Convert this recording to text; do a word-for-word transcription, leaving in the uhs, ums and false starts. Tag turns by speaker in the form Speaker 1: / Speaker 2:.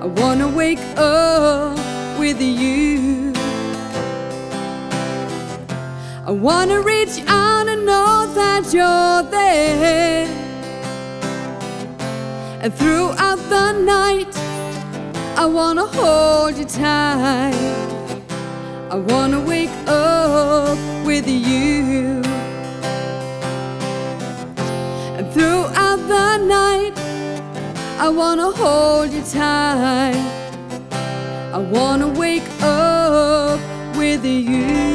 Speaker 1: wanna wake up with you. I wanna reach out and know that you're there, and throughout the night I wanna hold you tight. I wanna wake up with you, and throughout the night I wanna hold you tight. I wanna wake up with you.